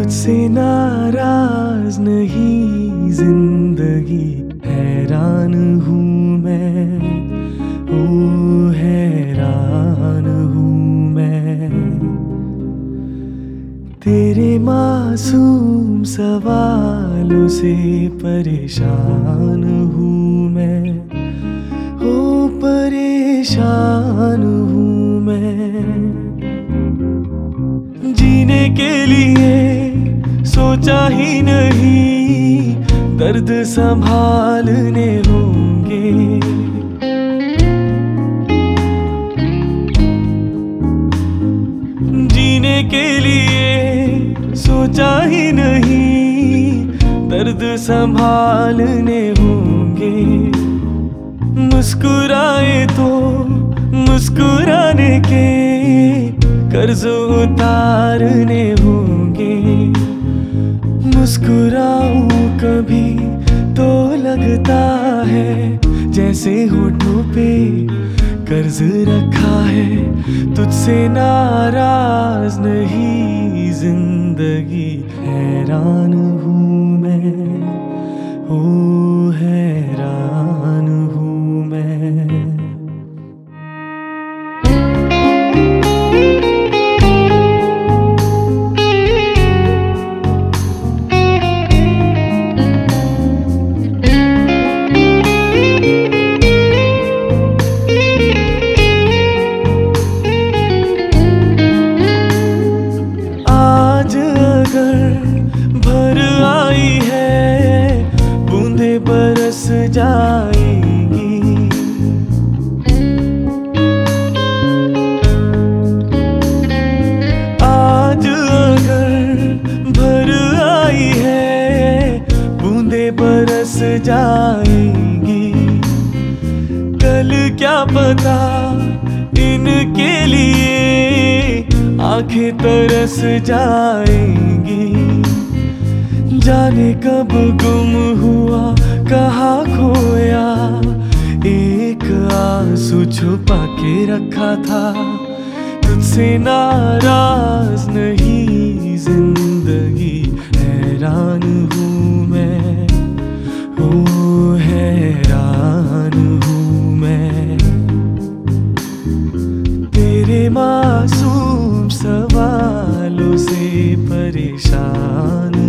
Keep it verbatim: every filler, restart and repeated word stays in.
तुझसे नाराज नहीं जिंदगी, हैरान हूँ मैं, ओ हैरान हूँ मैं। तेरे मासूम सवालों से परेशान हूँ मैं, ओ परेशान हूँ मैं। जीने के लिए सोचा ही नहीं, दर्द संभालने होंगे। जीने के लिए सोचा ही नहीं, दर्द संभालने होंगे। मुस्कुराए तो मुस्कुराने के कर्ज उतारने होंगे। मुस्कुराऊं कभी तो लगता है जैसे होठों पे कर्ज रखा है। तुझसे नाराज नहीं जिंदगी, हैरान हूँ मैं, ओ हैरान हूँ मैं। भर आई है बूंदे बरस जाएंगी। आज अगर भर आई है बूंदे बरस जाएंगी। कल क्या पता इनके लिए आंखें तरस जाएंगी। जाने कब गुम हुआ कहाँ खोया, एक आंसू छुपा के रखा था। तुझसे नाराज नहीं जिंदगी, हैरान हूँ मैं, ओ हैरान हूँ मैं। तेरे मासूम सवालों से परेशान